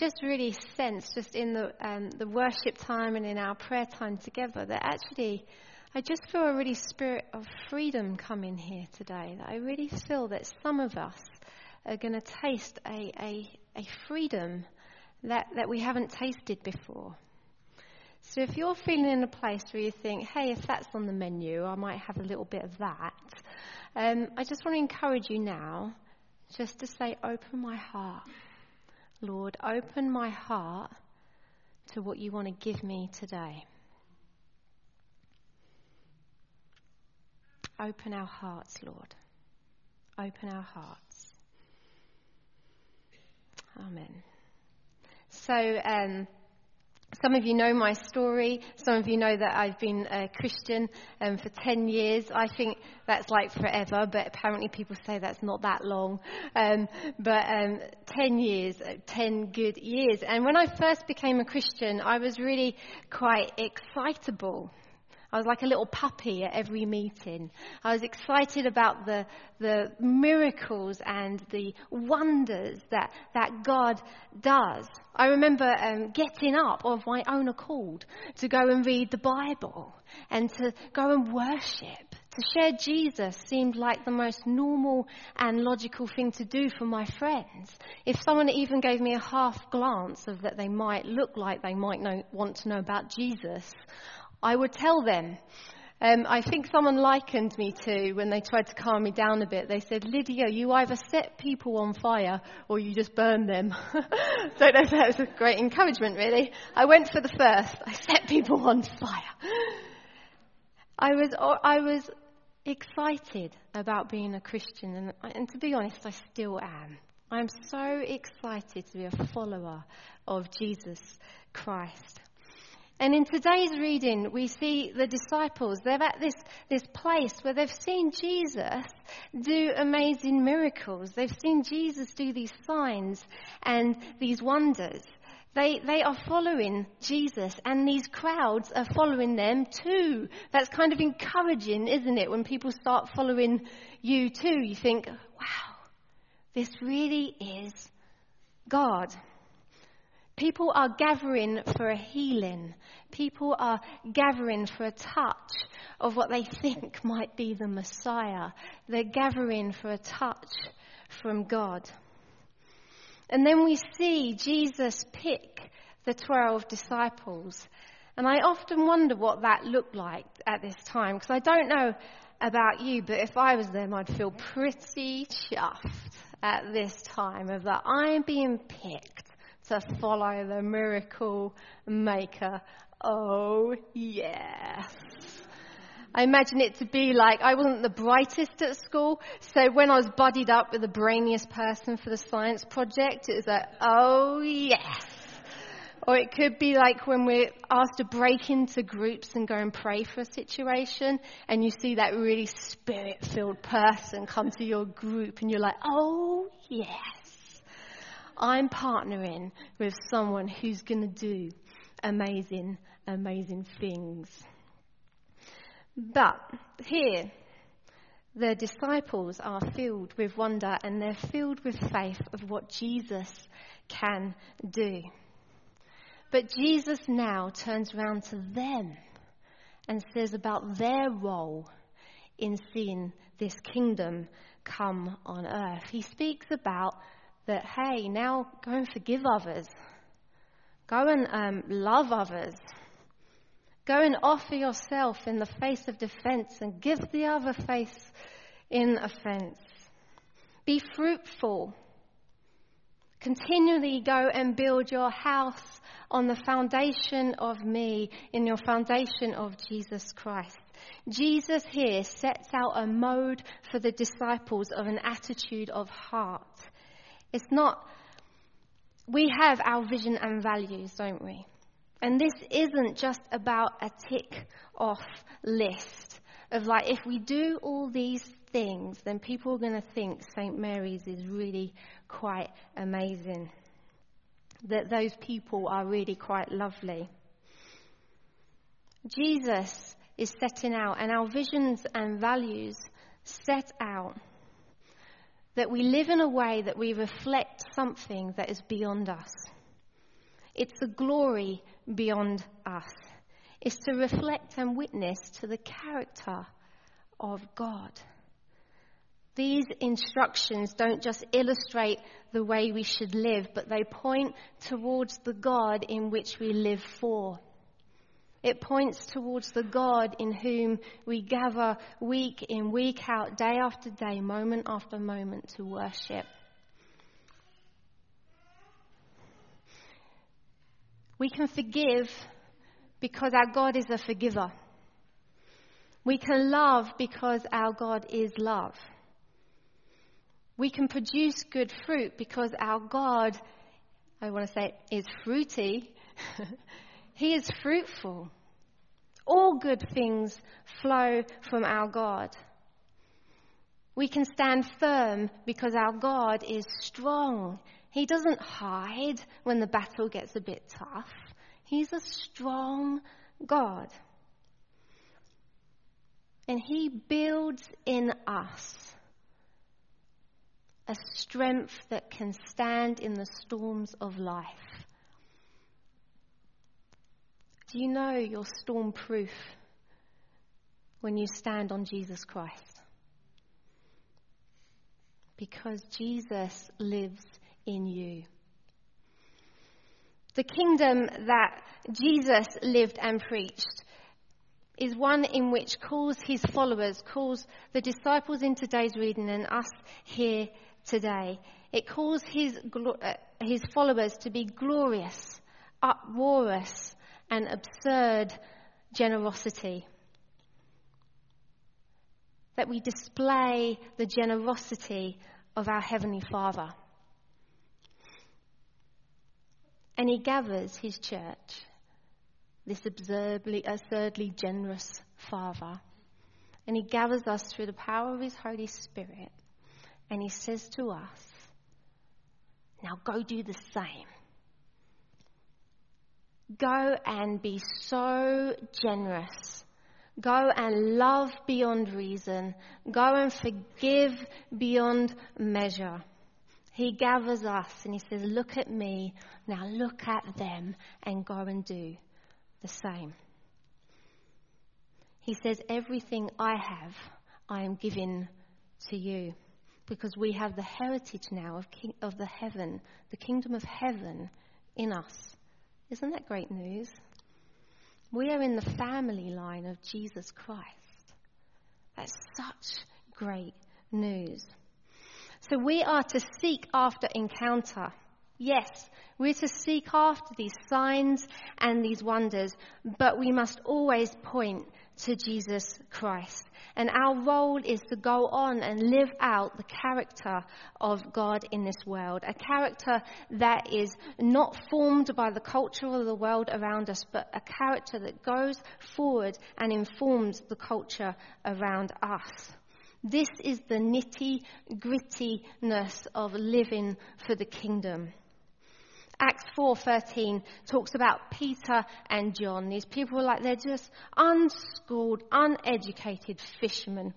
just really sense, just in the worship time and in our prayer time together, that actually I just feel a really spirit of freedom come in here today. That I really feel that some of us are going to taste a freedom that we haven't tasted before. So if you're feeling in a place where you think, hey, if that's on the menu, I might have a little bit of that, I just want to encourage you now just to say, open my heart. Lord, open my heart to what you want to give me today. Open our hearts, Lord. Open our hearts. Amen. So, some of you know my story. Some of you know that I've been a Christian for 10 years. I think that's like forever, but apparently people say that's not that long. But 10 years, 10 good years. And when I first became a Christian, I was really quite excitable. I was like a little puppy at every meeting. I was excited about the miracles and the wonders that God does. I remember getting up of my own accord to go and read the Bible and to go and worship. To share Jesus seemed like the most normal and logical thing to do for my friends. If someone even gave me a half glance of that they might look like they might want to know about Jesus, I would tell them. I think someone likened me to, when they tried to calm me down a bit, they said, Lydia, you either set people on fire or you just burn them. Don't know if that was a great encouragement, really. I went for the first. I set people on fire. I was excited about being a Christian, and to be honest, I still am. I'm so excited to be a follower of Jesus Christ. And in today's reading, we see the disciples. They're at this place where they've seen Jesus do amazing miracles. They've seen Jesus do these signs and these wonders. They are following Jesus, and these crowds are following them too. That's kind of encouraging, isn't it? When people start following you too, you think, wow, this really is God. People are gathering for a healing. People are gathering for a touch of what they think might be the Messiah. They're gathering for a touch from God. And then we see Jesus pick the 12 disciples. And I often wonder what that looked like at this time, because I don't know about you, but if I was them, I'd feel pretty chuffed at this time of that I'm being picked to follow the miracle maker. Oh, yes. I imagine it to be like, I wasn't the brightest at school, so when I was buddied up with the brainiest person for the science project, it was like, oh, yes. Or it could be like when we're asked to break into groups and go and pray for a situation, and you see that really spirit-filled person come to your group, and you're like, oh, yes. I'm partnering with someone who's going to do amazing, amazing things. But here, the disciples are filled with wonder, and they're filled with faith of what Jesus can do. But Jesus now turns around to them and says about their role in seeing this kingdom come on earth. He speaks about that, hey, now go and forgive others. Go and love others. Go and offer yourself in the face of defense and give the other face in offense. Be fruitful. Continually go and build your house on the foundation of me, in your foundation of Jesus Christ. Jesus here sets out a mode for the disciples of an attitude of heart. It's not, we have our vision and values, don't we? And this isn't just about a tick-off list of like, if we do all these things, then people are going to think St. Mary's is really quite amazing. That those people are really quite lovely. Jesus is setting out, and our visions and values set out that we live in a way that we reflect something that is beyond us. It's a glory beyond us. It's to reflect and witness to the character of God. These instructions don't just illustrate the way we should live, but they point towards the God in which we live for. It points towards the God in whom we gather week in, week out, day after day, moment after moment to worship. We can forgive because our God is a forgiver. We can love because our God is love. We can produce good fruit because our God, I want to say, is fruity. He is fruitful. All good things flow from our God. We can stand firm because our God is strong. He doesn't hide when the battle gets a bit tough. He's a strong God. And he builds in us a strength that can stand in the storms of life. Do you know you're storm-proof when you stand on Jesus Christ? Because Jesus lives in you. The kingdom that Jesus lived and preached is one in which calls his followers, calls the disciples in today's reading and us here today. It calls his followers to be glorious, uproarious, and absurd generosity. That we display the generosity of our Heavenly Father. And he gathers his church, this absurdly generous Father. And he gathers us through the power of his Holy Spirit. And he says to us, now go do the same. Go and be so generous. Go and love beyond reason. Go and forgive beyond measure. He gathers us and he says, look at me, now look at them and go and do the same. He says, everything I have, I am giving to you. Because we have the heritage now of the heaven, the kingdom of heaven in us. Isn't that great news? We are in the family line of Jesus Christ. That's such great news. So we are to seek after encounter. Yes, we're to seek after these signs and these wonders, but we must always point to Jesus Christ. And our role is to go on and live out the character of God in this world. A character that is not formed by the culture of the world around us, but a character that goes forward and informs the culture around us. This is the nitty-grittiness of living for the kingdom. Acts 4:13 talks about Peter and John. These people are like, they're just unschooled, uneducated fishermen.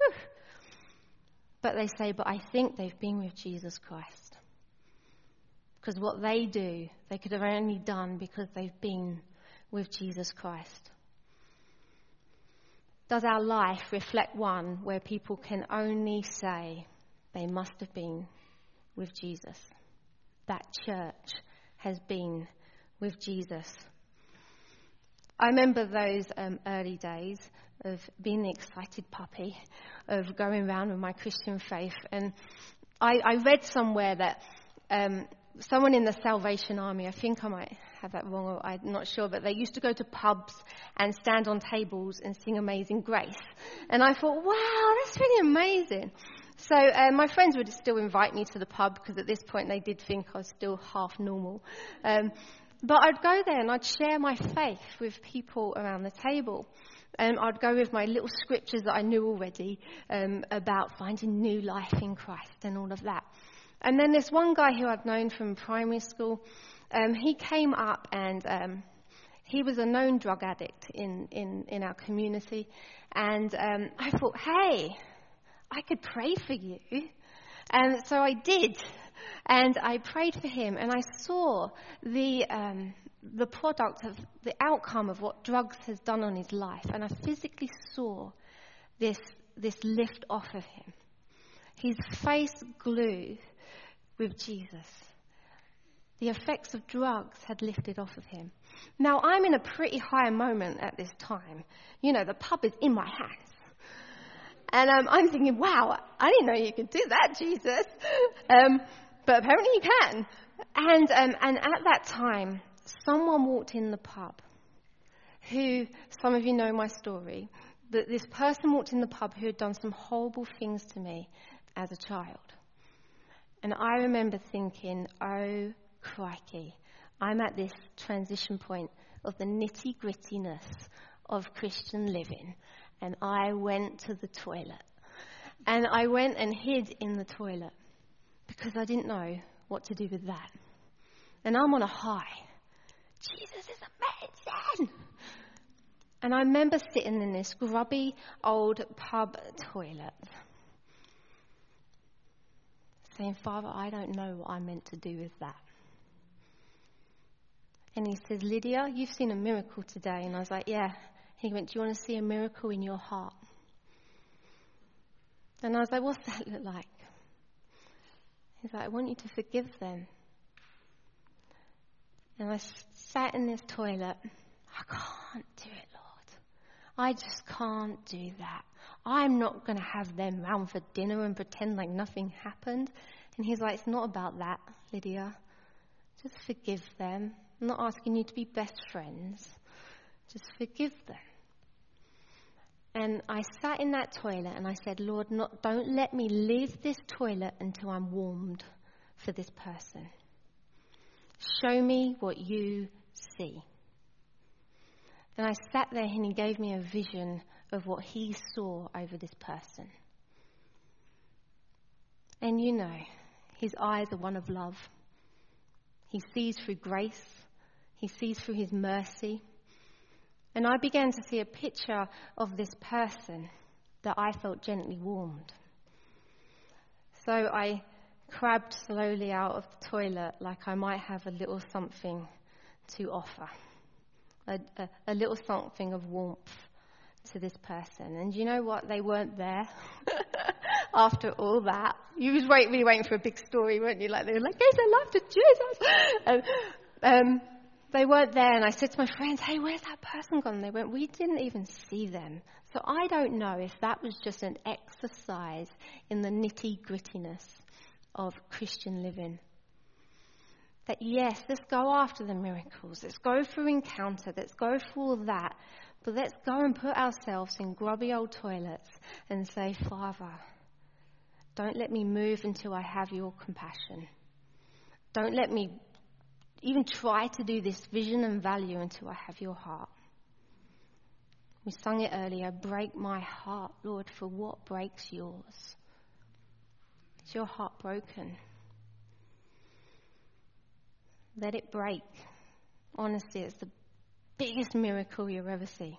But they say, but I think they've been with Jesus Christ. Because what they do, they could have only done because they've been with Jesus Christ. Does our life reflect one where people can only say they must have been with Jesus? That church has been with Jesus. I remember those early days of being the excited puppy, of going around with my Christian faith. And I read somewhere that someone in the Salvation Army, I think I might have that wrong, or I'm not sure, but they used to go to pubs and stand on tables and sing Amazing Grace. And I thought, wow, that's really amazing. So my friends would still invite me to the pub because at this point they did think I was still half normal. But I'd go there and I'd share my faith with people around the table. I'd go with my little scriptures that I knew already about finding new life in Christ and all of that. And then this one guy who I'd known from primary school, he came up and he was a known drug addict in our community. And I thought, hey, I could pray for you. And so I did. And I prayed for him, and I saw the product of the outcome of what drugs has done on his life. And I physically saw this lift off of him. His face glowed with Jesus. The effects of drugs had lifted off of him. Now, I'm in a pretty high moment at this time. You know, the pub is in my hands. And I'm thinking, wow, I didn't know you could do that, Jesus. But apparently you can. And at that time, someone walked in the pub who, some of you know my story, that this person walked in the pub who had done some horrible things to me as a child. And I remember thinking, oh, crikey, I'm at this transition point of the nitty-grittiness of Christian living. And I went to the toilet. And I went and hid in the toilet because I didn't know what to do with that. And I'm on a high. Jesus is amazing. And I remember sitting in this grubby old pub toilet saying, Father, I don't know what I'm meant to do with that. And he says, Lydia, you've seen a miracle today. And I was like, yeah. He went, do you want to see a miracle in your heart? And I was like, what's that look like? He's like, I want you to forgive them. And I sat in this toilet. I can't do it, Lord. I just can't do that. I'm not going to have them round for dinner and pretend like nothing happened. And he's like, it's not about that, Lydia. Just forgive them. I'm not asking you to be best friends. Just forgive them. And I sat in that toilet and I said, Lord, don't let me leave this toilet until I'm warmed for this person. Show me what you see. And I sat there and he gave me a vision of what he saw over this person. And you know, his eyes are one of love. He sees through grace. He sees through his mercy. And I began to see a picture of this person that I felt gently warmed. So I crabbed slowly out of the toilet like I might have a little something to offer, a little something of warmth to this person. And you know what? They weren't there after all that. You was really waiting for a big story, weren't you? Like they were like, yes, I love Jesus. And they weren't there, and I said to my friends, hey, where's that person gone? And they went, we didn't even see them. So I don't know if that was just an exercise in the nitty-grittiness of Christian living. That yes, let's go after the miracles. Let's go through encounter. Let's go through all that. But let's go and put ourselves in grubby old toilets and say, Father, don't let me move until I have your compassion. Don't let me even try to do this vision and value until I have your heart. We sung it earlier, break my heart, Lord, for what breaks yours? Is your heart broken? Let it break. Honestly, it's the biggest miracle you'll ever see.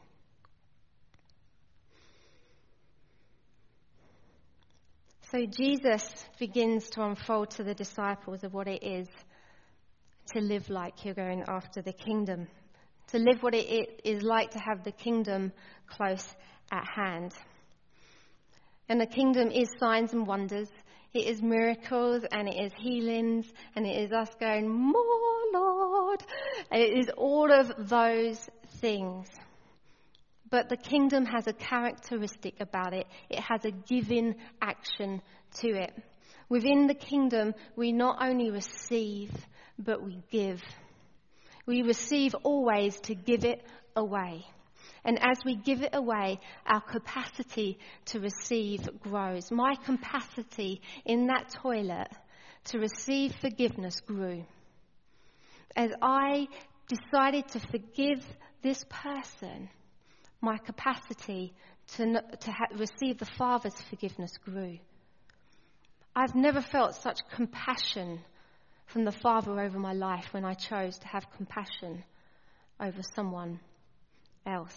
So Jesus begins to unfold to the disciples of what it is to live like you're going after the kingdom, to live what it is like to have the kingdom close at hand. And the kingdom is signs and wonders. It is miracles and it is healings and it is us going, more Lord. And it is all of those things. But the kingdom has a characteristic about it. It has a giving action to it. Within the kingdom, we not only receive, but we give. We receive always to give it away. And as we give it away, our capacity to receive grows. My capacity in that toilet to receive forgiveness grew. As I decided to forgive this person, my capacity to receive the Father's forgiveness grew. I've never felt such compassion from the Father over my life when I chose to have compassion over someone else.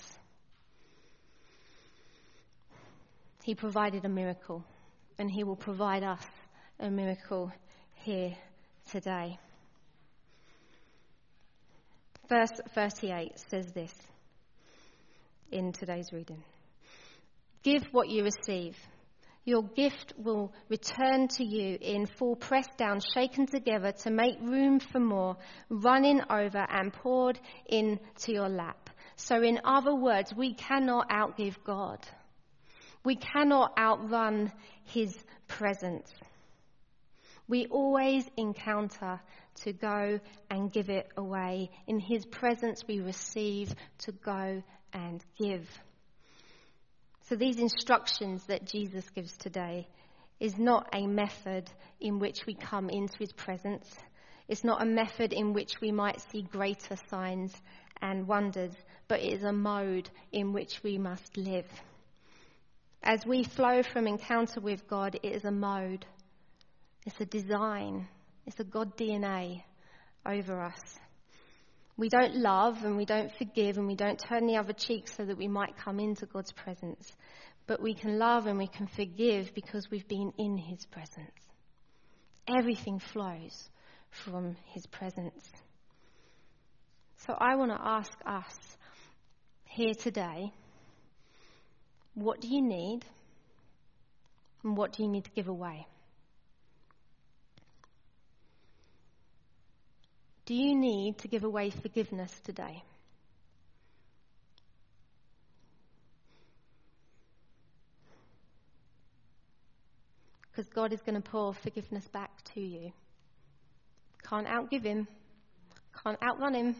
He provided a miracle, and he will provide us a miracle here today. Verse 38 says this in today's reading. Give what you receive. Your gift will return to you in full, pressed down, shaken together to make room for more, running over and poured into your lap. So in other words, we cannot outgive God. We cannot outrun his presence. We always encounter to go and give it away. In his presence we receive to go and give. So these instructions that Jesus gives today is not a method in which we come into his presence. It's not a method in which we might see greater signs and wonders, but it is a mode in which we must live. As we flow from encounter with God, it is a mode. It's a design. It's a God DNA over us. We don't love and we don't forgive and we don't turn the other cheek so that we might come into God's presence. But we can love and we can forgive because we've been in his presence. Everything flows from his presence. So I want to ask us here today, what do you need and what do you need to give away? Do you need to give away forgiveness today? Because God is going to pour forgiveness back to you. Can't outgive him. Can't outrun him.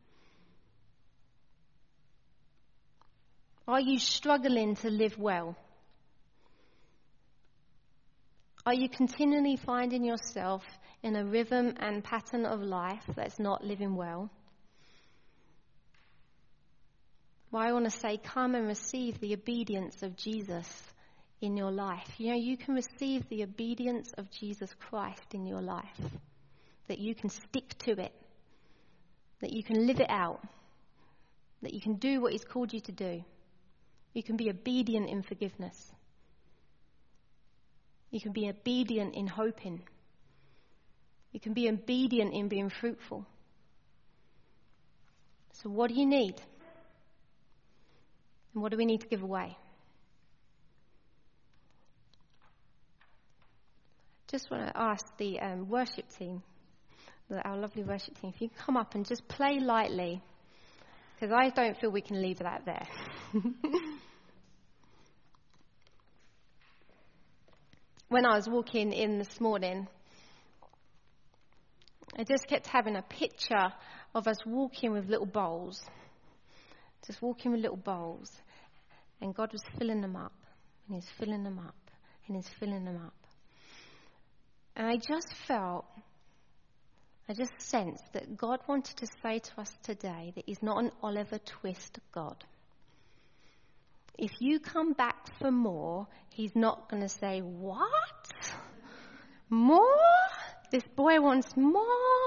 Are you struggling to live well? Are you continually finding yourself in a rhythm and pattern of life that's not living well? Well, I want to say, come and receive the obedience of Jesus in your life. You know, you can receive the obedience of Jesus Christ in your life. That you can stick to it. That you can live it out. That you can do what he's called you to do. You can be obedient in forgiveness. You can be obedient in hoping. You can be obedient in being fruitful. So what do you need? And what do we need to give away? Just want to ask the worship team, our lovely worship team, if you can come up and just play lightly, because I don't feel we can leave that there. When I was walking in this morning, I just kept having a picture of us walking with little bowls. Just walking with little bowls. And God was filling them up. And he's filling them up. And he's filling them up. And I just sensed that God wanted to say to us today that he's not an Oliver Twist God. If you come back for more, he's not going to say, what? More? This boy wants more?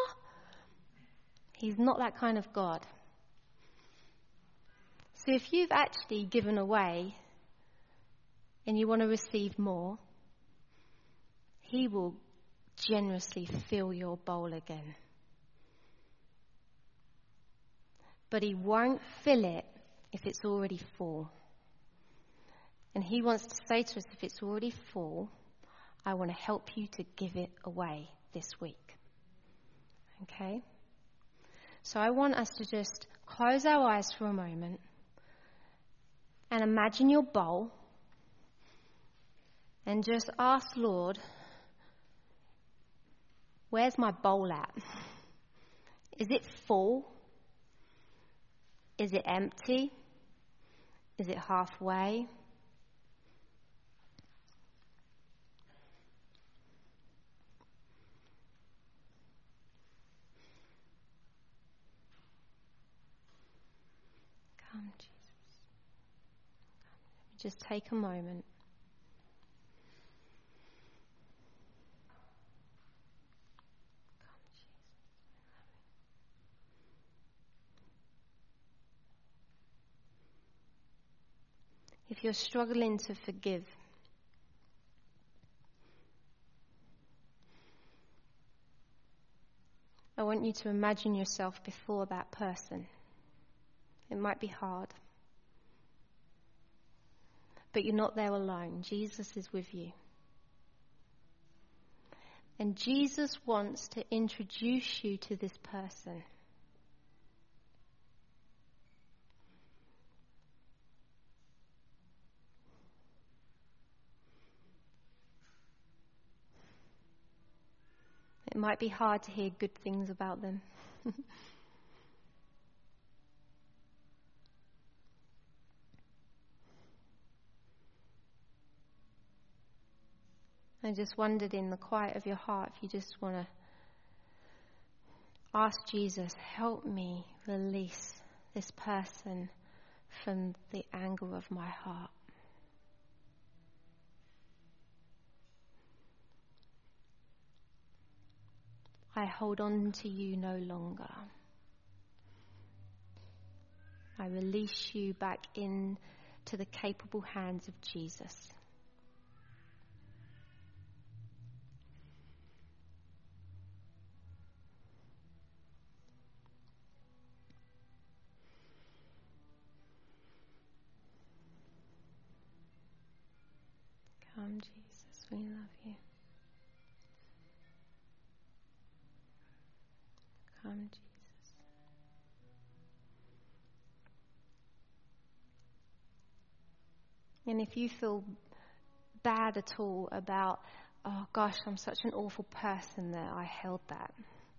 He's not that kind of God. So if you've actually given away and you want to receive more, he will generously fill your bowl again. But he won't fill it if it's already full. And he wants to say to us, if it's already full, I want to help you to give it away this week. Okay? So I want us to just close our eyes for a moment and imagine your bowl and just ask, Lord, where's my bowl at? Is it full? Is it empty? Is it halfway? Come, Jesus. Just take a moment. If you're struggling to forgive, want you to imagine yourself before that person. It might be hard. But you're not there alone. Jesus is with you. And Jesus wants to introduce you to this person. It might be hard to hear good things about them. I just wondered in the quiet of your heart if you just want to ask Jesus, help me release this person from the anger of my heart. I hold on to you no longer. I release you back into the capable hands of Jesus. Come, Jesus, we love you. Come, Jesus. And if you feel bad at all about, oh gosh, I'm such an awful person that I held that.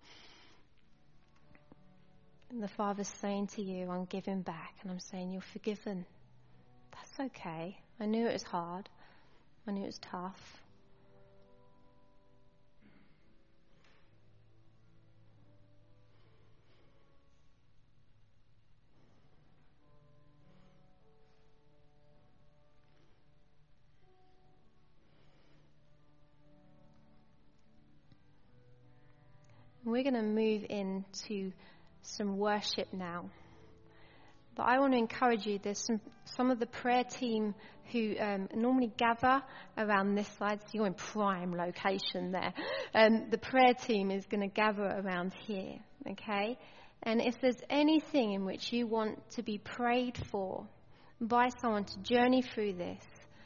And the Father's saying to you, I'm giving back, and I'm saying, you're forgiven. That's okay. I knew it was hard. I knew it was tough. We're going to move into some worship now. But I want to encourage you, there's some of the prayer team who normally gather around this side, so you're in prime location there. The prayer team is going to gather around here, okay? And if there's anything in which you want to be prayed for by someone to journey through this,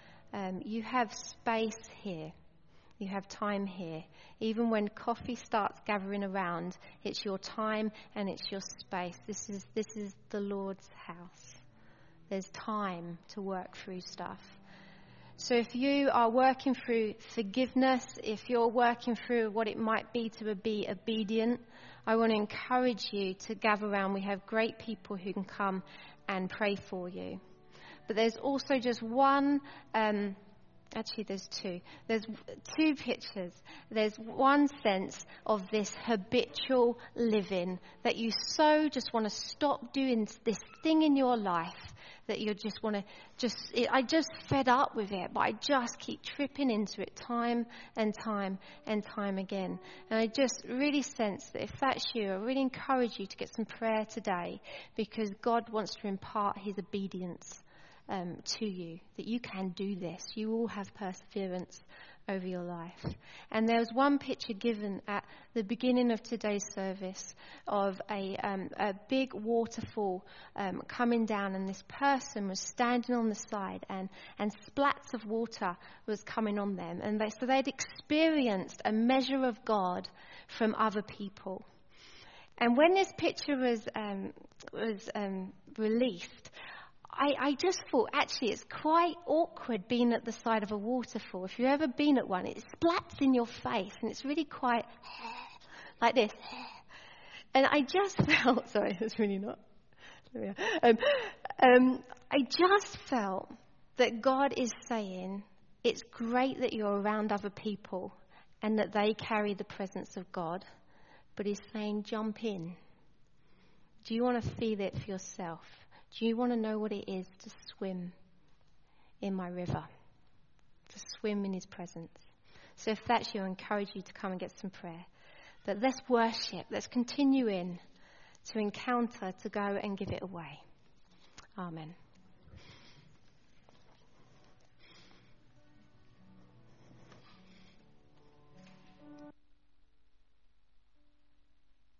you have space here. You have time here. Even when coffee starts gathering around, it's your time and it's your space. This is the Lord's house. There's time to work through stuff. So if you are working through forgiveness, if you're working through what it might be to be obedient, I want to encourage you to gather around. We have great people who can come and pray for you. But there's also just one... Actually, there's two. There's two pictures. There's one sense of this habitual living that you so just want to stop doing this thing in your life that you just want to I just fed up with it, but I just keep tripping into it time and time and time again. And I just really sense that if that's you, I really encourage you to get some prayer today, because God wants to impart his obedience to you, that you can do this. You will have perseverance over your life. And there was one picture given at the beginning of today's service of a big waterfall coming down, and this person was standing on the side, and splats of water was coming on them, and so they'd experienced a measure of God from other people. And when this picture was released, I just thought, actually, it's quite awkward being at the side of a waterfall. If you've ever been at one, it splats in your face, and it's really quite like this. And I just felt, sorry, it's really not. I just felt that God is saying, it's great that you're around other people and that they carry the presence of God, but he's saying, jump in. Do you want to feel it for yourself? Do you want to know what it is to swim in my river? To swim in his presence? So if that's you, I encourage you to come and get some prayer. But let's worship. Let's continue in to encounter, to go and give it away. Amen.